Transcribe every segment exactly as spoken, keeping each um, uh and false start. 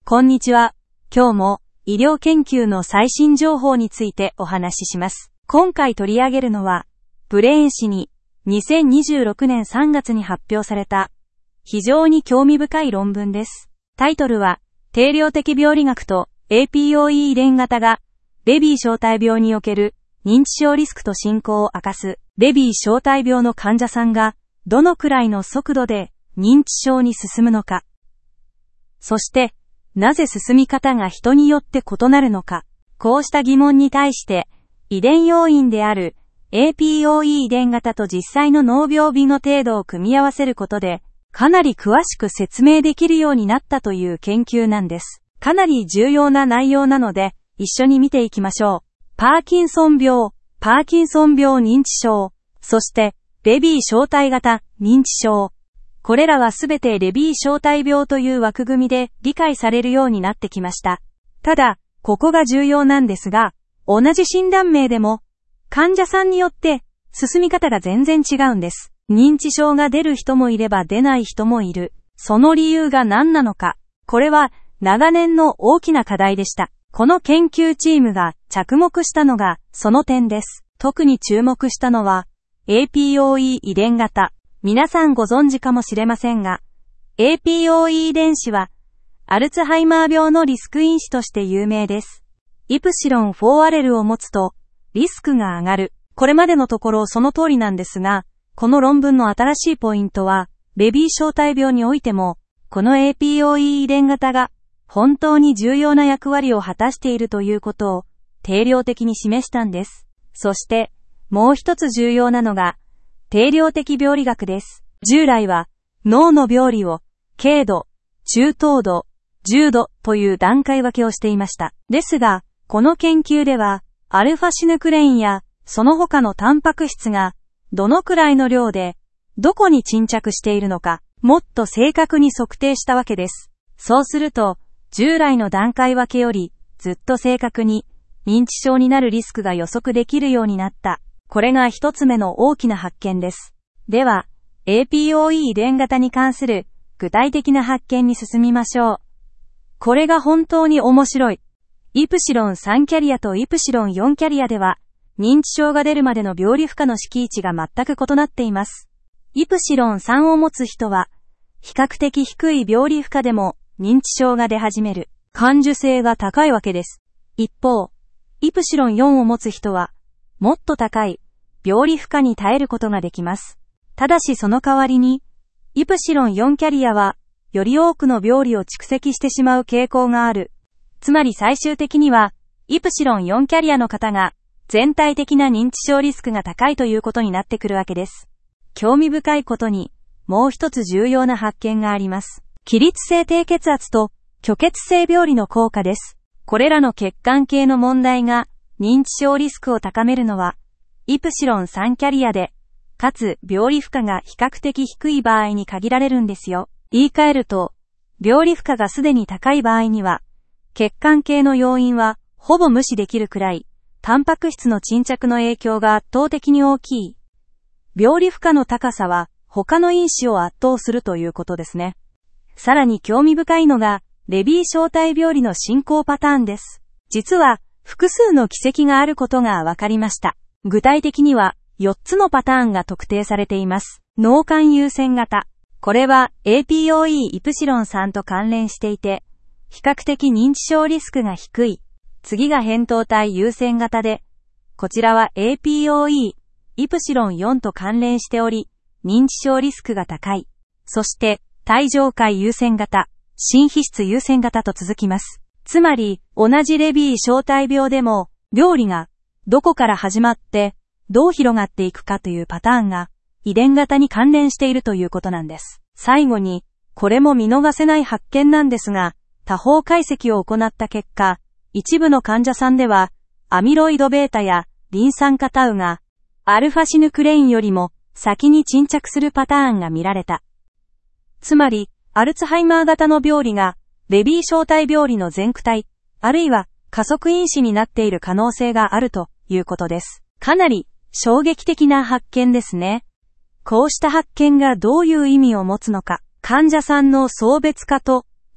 こんにちは。今日も医療研究の最新情報についてお話しします。今回取り上げるのは、ブレーン誌ににせんにじゅうろくねんさんがつに発表された非常に興味深い論文です。タイトルは、定量的病理学と エーピーオーイー 遺伝型がレビー小体病における認知症リスクと進行を明かす。レビー小体病の患者さんがどのくらいの速度で認知症に進むのか。そして、なぜ進み方が人によって異なるのか。こうした疑問に対して、遺伝要因である エーピーオーイー 遺伝型と実際の脳病日の程度を組み合わせることで、かなり詳しく説明できるようになったという研究なんです。かなり重要な内容なので、一緒に見ていきましょう。パーキンソン病、パーキンソン病認知症、そして、レビー小体型認知症。これらはすべてレビー小体病という枠組みで理解されるようになってきました。ただ、ここが重要なんですが、同じ診断名でも、患者さんによって進み方が全然違うんです。認知症が出る人もいれば出ない人もいる。その理由が何なのか。これは長年の大きな課題でした。この研究チームが着目したのがその点です。特に注目したのは エーピーオーイー 遺伝型。皆さんご存知かもしれませんが、エーピーオーイー 遺伝子はアルツハイマー病のリスク因子として有名です。イプシロンフォーアレルを持つとリスクが上がる。これまでのところその通りなんですが、この論文の新しいポイントは、レビー小体病においても、この エーピーオーイー 遺伝型が本当に重要な役割を果たしているということを定量的に示したんです。そして、もう一つ重要なのが、定量的病理学です。従来は脳の病理を軽度、中等度、重度という段階分けをしていました。ですが、この研究ではアルファシヌクレインやその他のタンパク質がどのくらいの量でどこに沈着しているのか、もっと正確に測定したわけです。そうすると、従来の段階分けよりずっと正確に認知症になるリスクが予測できるようになった。これが一つ目の大きな発見です。では、エーピーオーイー 遺伝型に関する具体的な発見に進みましょう。これが本当に面白い。イプシロンさんキャリアとイプシロンよんキャリアでは、認知症が出るまでの病理負荷の敷地が全く異なっています。イプシロンさんを持つ人は、比較的低い病理負荷でも認知症が出始める。感受性が高いわけです。一方、イプシロンよんを持つ人は、もっと高い病理負荷に耐えることができます。ただしその代わりに、イプシロンよんキャリアは、より多くの病理を蓄積してしまう傾向がある。つまり最終的には、イプシロンよんキャリアの方が、全体的な認知症リスクが高いということになってくるわけです。興味深いことに、もう一つ重要な発見があります。起立性低血圧と虚血性病理の効果です。これらの血管系の問題が、認知症リスクを高めるのは、イプシロンさんキャリアで、かつ病理負荷が比較的低い場合に限られるんですよ。言い換えると、病理負荷がすでに高い場合には、血管系の要因はほぼ無視できるくらい、タンパク質の沈着の影響が圧倒的に大きい。病理負荷の高さは他の因子を圧倒するということですね。さらに興味深いのが、レビー小体病理の進行パターンです。実は、複数の軌跡があることが分かりました。具体的にはよっつのパターンが特定されています。脳幹優先型。これは エーピーオーイー イプシロンさんと関連していて、比較的認知症リスクが低い。次が扁桃体優先型で、こちらは エーピーオーイー イプシロンよんと関連しており、認知症リスクが高い。そして帯状回優先型、心皮質優先型と続きます。つまり、同じレビー小体病でも、病理がどこから始まってどう広がっていくかというパターンが遺伝型に関連しているということなんです。最後に、これも見逃せない発見なんですが、多方解析を行った結果、一部の患者さんでは、アミロイド β やリン酸化タウが、アルファシヌクレインよりも先に沈着するパターンが見られた。つまり、アルツハイマー型の病理が、レビー小体病理の前駆体、あるいは加速因子になっている可能性があるということです。かなり衝撃的な発見ですね。こうした発見がどういう意味を持つのか、患者さんの層別化と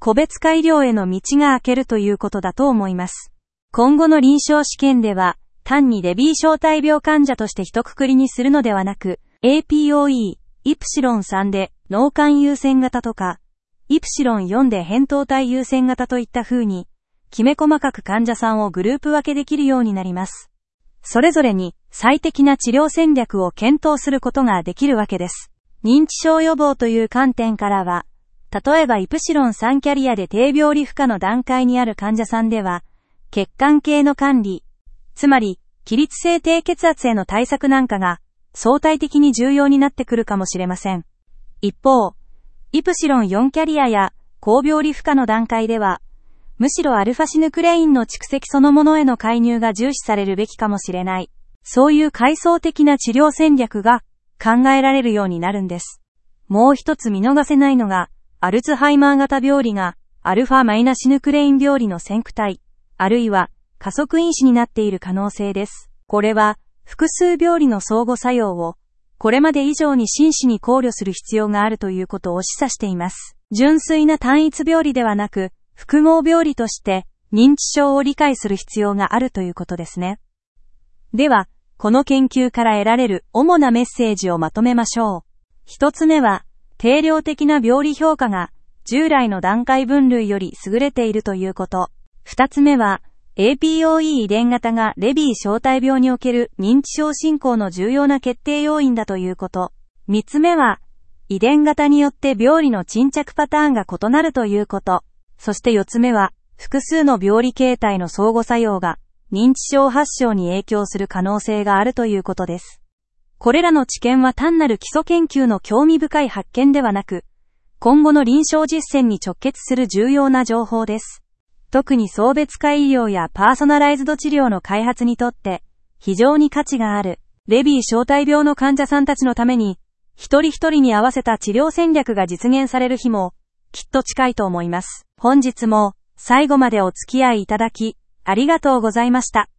個別改良への道が開けるということだと思います。今後の臨床試験では、単にレビー小体病患者として一括りにするのではなく、エーピーオーイー、イプシロンさん で脳幹優先型とか、イプシロンよんで扁桃体優先型といった風に、きめ細かく患者さんをグループ分けできるようになります。それぞれに最適な治療戦略を検討することができるわけです。認知症予防という観点からは、例えばイプシロンさんキャリアで低病理負荷の段階にある患者さんでは、血管系の管理、つまり起立性低血圧への対策なんかが相対的に重要になってくるかもしれません。一方、イプシロンよんキャリアや高病理負荷の段階では、むしろアルファシヌクレインの蓄積そのものへの介入が重視されるべきかもしれない。そういう階層的な治療戦略が考えられるようになるんです。もう一つ見逃せないのが、アルツハイマー型病理がアルファマイナシヌクレイン病理の先駆体、あるいは加速因子になっている可能性です。これは複数病理の相互作用をこれまで以上に真摯に考慮する必要があるということを示唆しています。純粋な単一病理ではなく、複合病理として認知症を理解する必要があるということですね。では、この研究から得られる主なメッセージをまとめましょう。一つ目は、定量的な病理評価が従来の段階分類より優れているということ。二つ目は、エーピーオーイー 遺伝型がレビー小体病における認知症進行の重要な決定要因だということ。三つ目は、遺伝型によって病理の沈着パターンが異なるということ。そして四つ目は、複数の病理形態の相互作用が認知症発症に影響する可能性があるということです。これらの知見は単なる基礎研究の興味深い発見ではなく、今後の臨床実践に直結する重要な情報です。特に送別会医療やパーソナライズド治療の開発にとって非常に価値があるレビー小体病の患者さんたちのために一人一人に合わせた治療戦略が実現される日もきっと近いと思います。本日も最後までお付き合いいただきありがとうございました。